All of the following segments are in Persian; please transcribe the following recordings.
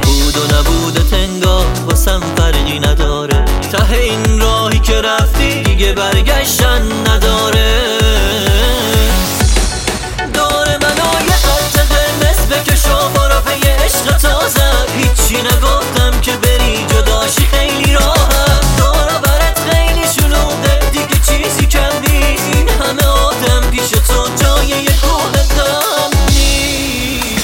بود و نبودت انگار واسم فرقی نداره. ته این راهی که رفتی دیگه برگشتن نداره. دور منو یه خط قرمز بکش و برو پی عشق تازه. هیچی نگفتم که بری جداشی خیلی راحت. دور برت خیلی شلوغه دیگه چیزی کم نیست. این همه آدم پیش تو جای یه کوه غم نیست.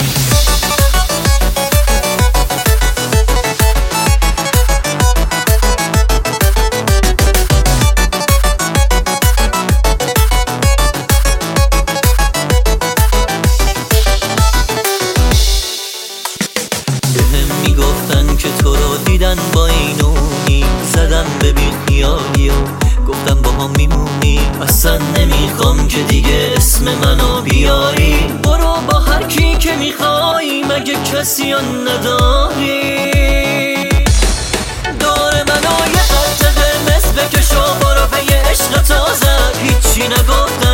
میگفتن که تو رو دیدن با اینونی. زدم به بیخیالی و گفتم با هم میمونی. اصلا نمیخوام که دیگه اسم منو بیاری. برو با هر کی که میخوای مگه کسی نداری. دور منو یه خط قرمز بکش و برو پی عشق تازه. هیچی نگفتم